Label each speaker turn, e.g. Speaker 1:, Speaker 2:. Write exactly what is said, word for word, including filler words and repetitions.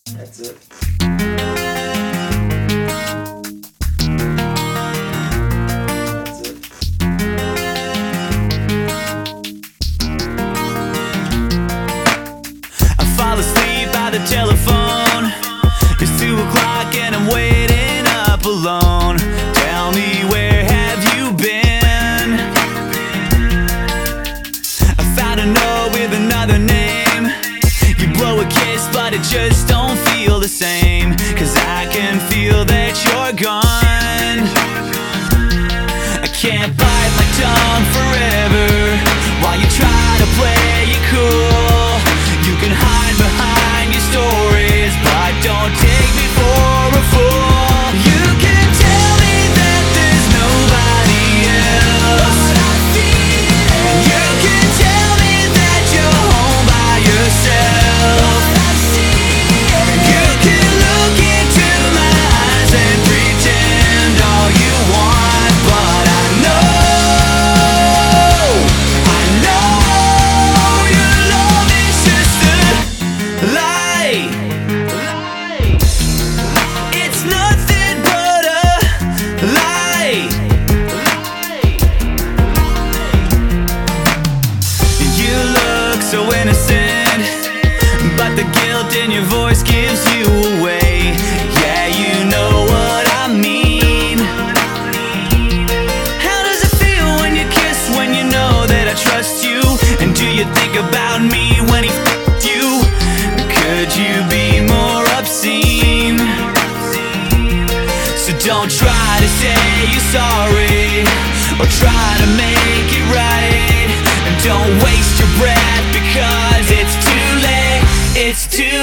Speaker 1: That's it. That's it.
Speaker 2: I fall asleep by the telephone. It's two o'clock and I'm waiting up alone. Tell me, where have you been? I found a note with another name. You blow a kiss but it just don't feel the same. Cause I can feel that you're gone. I can't bite my tongue forever while you try to play it cool. You can hide behind your stories, but don't take me for a fool. You can tell me that there's nobody else. You can tell me that you're home by yourself. You can look into my eyes and pretend all you want, but I know, I know your love is just a lie. It's nothing but a lie. You look so innocent, but the guilt in your voice gives you away. Yeah, you know what I mean. How does it feel when you kiss, when you know that I trust you? And do you think about me when he f***ed you? Could you be more obscene? So don't try to say you're sorry or try to make it right. And don't waste your breath because it's too late. It's too